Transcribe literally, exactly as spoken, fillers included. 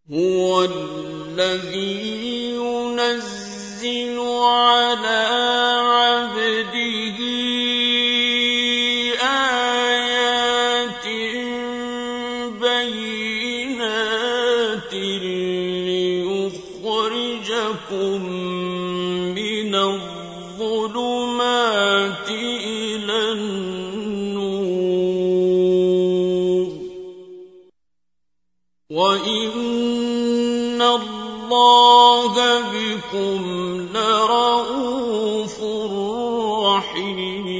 هُوَ الَّذِي يُنَزِّلُ عَلَىٰ عَبْدِهِ آيَاتٍ بَيِّنَاتٍ لِّيُخْرِجَكُم مِّنَ الظُّلُمَاتِ إِلَى النُّورِ ۚ وَإِنَّ اللَّهَ بِكُمْ لَرَءُوفٌ رَّحِيمٌ.